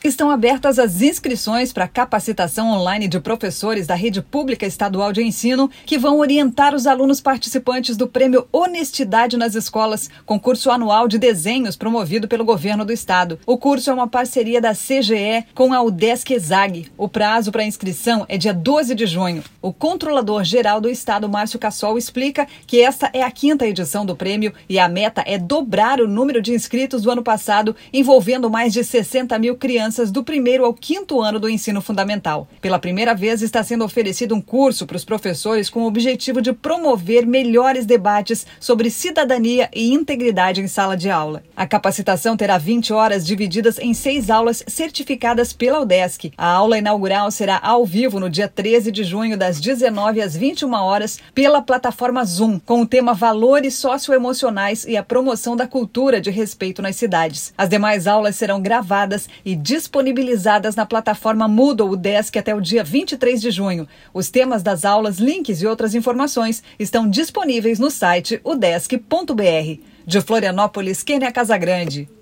Estão abertas as inscrições para a capacitação online de professores da Rede Pública Estadual de Ensino que vão orientar os alunos participantes do Prêmio Honestidade nas Escolas, concurso anual de desenhos promovido pelo governo do estado. O curso é uma parceria da CGE com a UDESC-ESAG. O prazo para inscrição é dia 12 de junho. O controlador-geral do estado, Márcio Cassol, explica que esta é a 5ª edição do prêmio e a meta é dobrar o número de inscritos do ano passado, envolvendo mais de 60 mil crianças do 1º ao 5º ano do ensino fundamental. Pela primeira vez está sendo oferecido um curso para os professores com o objetivo de promover melhores debates sobre cidadania e integridade em sala de aula. A capacitação terá 20 horas divididas em 6 aulas certificadas pela UDESC. A aula inaugural será ao vivo no dia 13 de junho, das 19 às 21 horas, pela plataforma Zoom, com o tema Valores Socioemocionais e a Promoção da Cultura de Respeito nas Cidades. As demais aulas serão gravadas e disponibilizadas na plataforma Moodle UDESC até o dia 23 de junho. Os temas das aulas, links e outras informações estão disponíveis no site udesc.br. De Florianópolis, Kênia Casagrande.